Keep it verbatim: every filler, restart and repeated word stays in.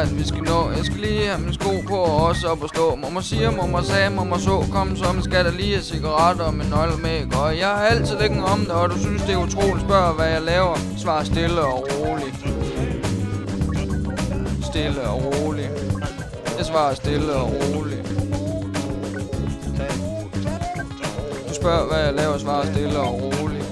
at vi skal nå. Jeg skal lige have mine sko på og også op og stå. Mamma siger, mamma sagde, mamma så. Kom så, men skal der lige have cigaretter og min nøgle med. Og jeg har altid lægget om det, og du synes det er utroligt. Spørg hvad jeg laver. Svar stille og roligt. Stille og roligt. Jeg svarer stille og roligt. Du spørger hvad jeg laver. Svarer stille og roligt.